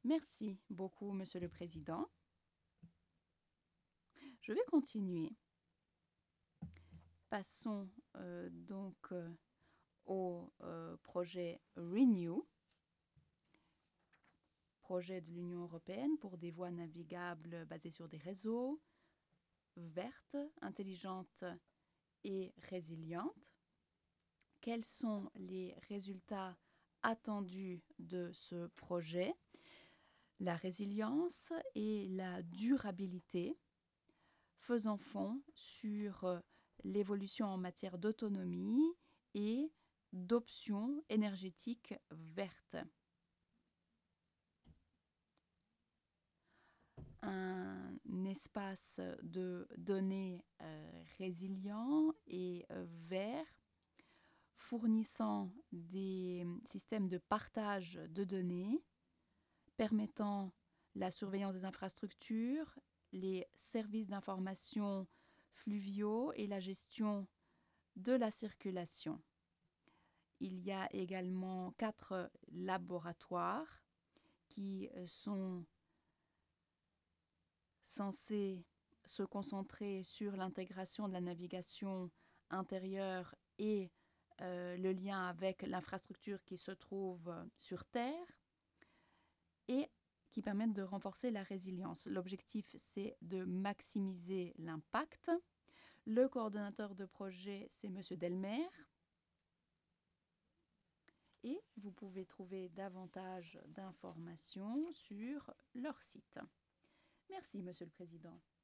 Merci beaucoup, Monsieur le Président. Je vais continuer. Passons au projet Renew, projet de l'Union européenne pour des voies navigables basées sur des réseaux, vertes, intelligentes et résilientes. Quels sont les résultats attendus de ce projet? La résilience et la durabilité, faisant fond sur l'évolution en matière d'autonomie et d'options énergétiques vertes. Un espace de données résilient et vert, fournissant des systèmes de partage de données, permettant la surveillance des infrastructures, les services d'information fluviaux et la gestion de la circulation. Il y a également 4 laboratoires qui sont censés se concentrer sur l'intégration de la navigation intérieure et le lien avec l'infrastructure qui se trouve sur Terre et qui permettent de renforcer la résilience. L'objectif, c'est de maximiser l'impact. Le coordonnateur de projet, c'est M. Delmer. Et vous pouvez trouver davantage d'informations sur leur site. Merci, Monsieur le Président.